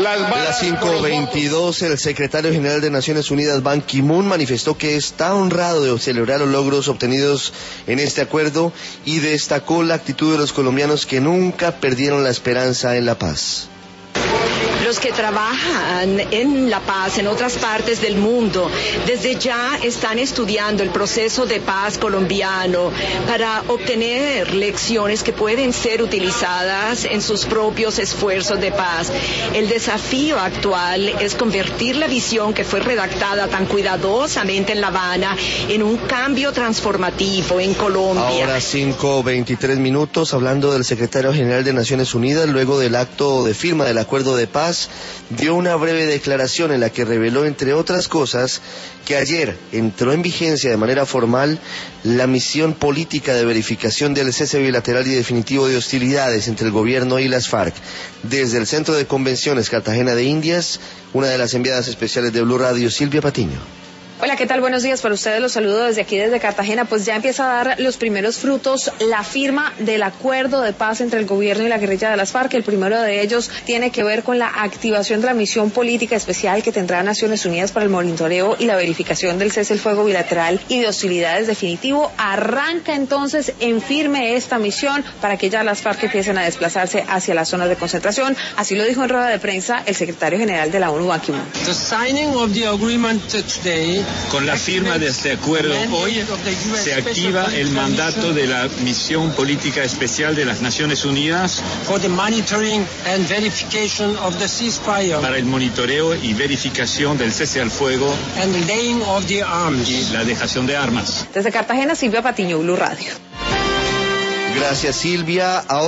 A las 5:22, el secretario general de Naciones Unidas, Ban Ki-moon, manifestó que está honrado de celebrar los logros obtenidos en este acuerdo y destacó la actitud de los colombianos que nunca perdieron la esperanza en la paz. Los que trabajan en la paz en otras partes del mundo desde ya están estudiando el proceso de paz colombiano para obtener lecciones que pueden ser utilizadas en sus propios esfuerzos de paz. El desafío actual es convertir la visión que fue redactada tan cuidadosamente en La Habana en un cambio transformativo en Colombia. Ahora 5:23, hablando del secretario general de Naciones Unidas, luego del acto de firma del acuerdo de paz, dio una breve declaración en la que reveló, entre otras cosas, que ayer entró en vigencia de manera formal la misión política de verificación del cese bilateral y definitivo de hostilidades entre el gobierno y las FARC. Desde el Centro de Convenciones Cartagena de Indias, una de las enviadas especiales de Blue Radio, Silvia Patiño. Hola, ¿qué tal? Buenos días para ustedes, los saludo desde aquí, desde Cartagena. Pues ya empieza a dar los primeros frutos la firma del acuerdo de paz entre el gobierno y la guerrilla de las FARC. El primero de ellos tiene que ver con la activación de la misión política especial que tendrá Naciones Unidas para el monitoreo y la verificación del cese el fuego bilateral y de hostilidades definitivo. Arranca entonces en firme esta misión para que ya las FARC empiecen a desplazarse hacia las zonas de concentración. Así lo dijo en rueda de prensa el secretario general de la ONU, Ban Ki-moon. Con la firma de este acuerdo hoy se activa el mandato de la Misión Política Especial de las Naciones Unidas para el monitoreo y verificación del cese al fuego y la dejación de armas. Desde Cartagena, Silvia Patiño, Blue Radio. Gracias, Silvia. Ahora